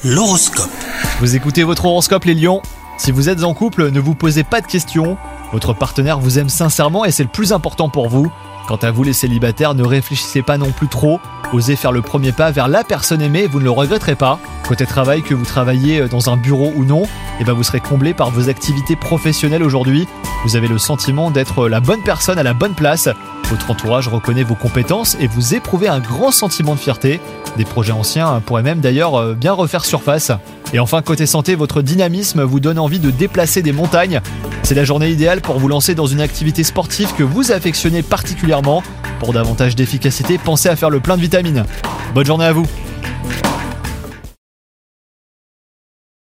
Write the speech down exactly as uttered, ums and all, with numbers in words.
L'horoscope. Vous écoutez votre horoscope les lions. Si vous êtes en couple, ne vous posez pas de questions. Votre partenaire vous aime sincèrement et c'est le plus important pour vous. Quant à vous les célibataires, ne réfléchissez pas non plus trop. Osez faire le premier pas vers la personne aimée, vous ne le regretterez pas. Côté travail, que vous travaillez dans un bureau ou non, eh ben vous serez comblé par vos activités professionnelles aujourd'hui. Vous avez le sentiment d'être la bonne personne à la bonne place. Votre entourage reconnaît vos compétences et vous éprouvez un grand sentiment de fierté. Des projets anciens pourraient même d'ailleurs bien refaire surface. Et enfin, côté santé, votre dynamisme vous donne envie de déplacer des montagnes. C'est la journée idéale pour vous lancer dans une activité sportive que vous affectionnez particulièrement. Pour davantage d'efficacité, pensez à faire le plein de vitamines. Bonne journée à vous!